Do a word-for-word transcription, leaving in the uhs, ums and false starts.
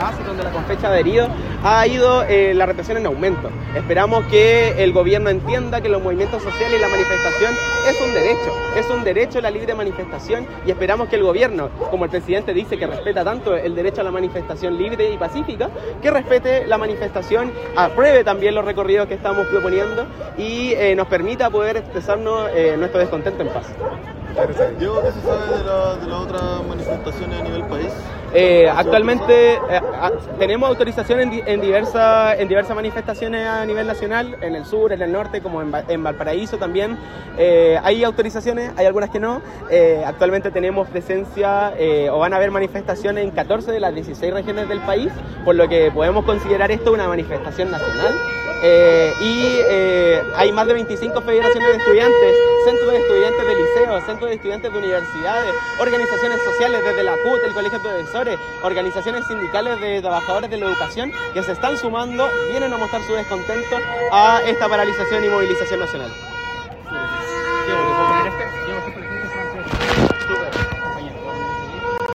base, donde la Confecha ha adherido, ha ido eh, la represión en aumento. Esperamos que el gobierno entienda que los movimientos sociales y la manifestación es un derecho, es un derecho la libre manifestación, y esperamos que el gobierno, como el presidente dice que respeta tanto el derecho a la manifestación libre y pacífica, que respete la manifestación, apruebe también los recorridos que estamos proponiendo y eh, nos permita poder expresarnos eh, nuestro descontento en paz. Diego, ¿qué se sabe de, la, de las otras manifestaciones a nivel país? Eh, actualmente eh, a, tenemos autorización en, en, diversa, en diversas manifestaciones a nivel nacional, en el sur, en el norte, como en, en Valparaíso también. Eh, hay autorizaciones, hay algunas que no. Eh, actualmente tenemos presencia eh, o van a haber manifestaciones en catorce de las dieciséis regiones del país, por lo que podemos considerar esto una manifestación nacional. Eh, y eh, hay más de veinticinco federaciones de estudiantes, centros de estudiantes de liceos, centros de estudiantes de universidades, organizaciones sociales desde la C U T, el Colegio de Profesores, organizaciones sindicales de trabajadores de la educación que se están sumando, vienen a mostrar su descontento a esta paralización y movilización nacional.